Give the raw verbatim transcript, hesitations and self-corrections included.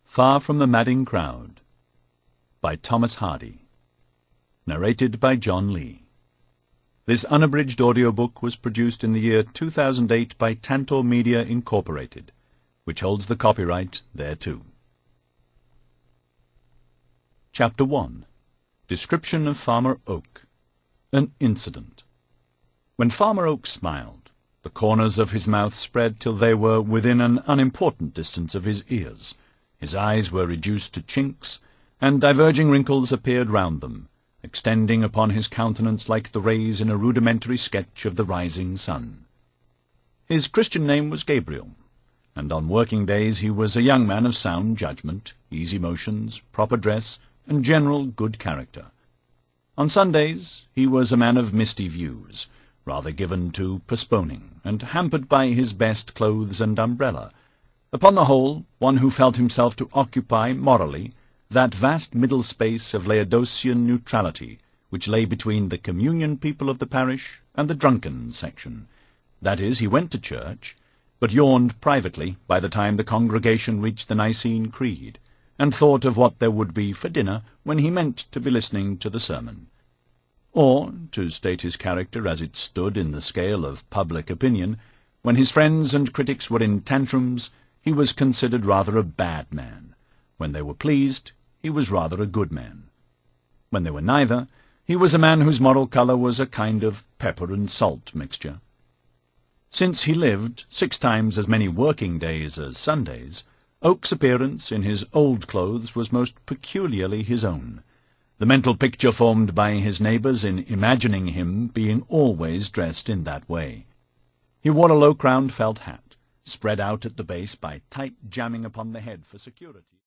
Far from the Madding Crowd by Thomas Hardy. Narrated by John Lee. This unabridged audiobook was produced in the year two thousand eight by Tantor Media Incorporated, which holds the copyright thereto. Chapter one. Description of Farmer Oak. An Incident. When Farmer Oak smiled, the corners of his mouth spread till they were within an unimportant distance of his ears. His eyes were reduced to chinks, and diverging wrinkles appeared round them, extending upon his countenance like the rays in a rudimentary sketch of the rising sun. His Christian name was Gabriel, and on working days he was a young man of sound judgment, easy motions, proper dress, and general good character. On Sundays he was a man of misty views, rather given to postponing, and hampered by his best clothes and umbrella. Upon the whole, one who felt himself to occupy, morally, that vast middle space of Laodicean neutrality which lay between the communion people of the parish and the drunken section. That is, he went to church, but yawned privately by the time the congregation reached the Nicene Creed, and thought of what there would be for dinner when he meant to be listening to the sermon. Or, to state his character as it stood in the scale of public opinion, when his friends and critics were in tantrums, he was considered rather a bad man. When they were pleased, he was rather a good man. When they were neither, he was a man whose moral colour was a kind of pepper and salt mixture. Since he lived six times as many working days as Sundays, Oak's appearance in his old clothes was most peculiarly his own, the mental picture formed by his neighbours in imagining him being always dressed in that way. He wore a low-crowned felt hat, spread out at the base by tight jamming upon the head for security.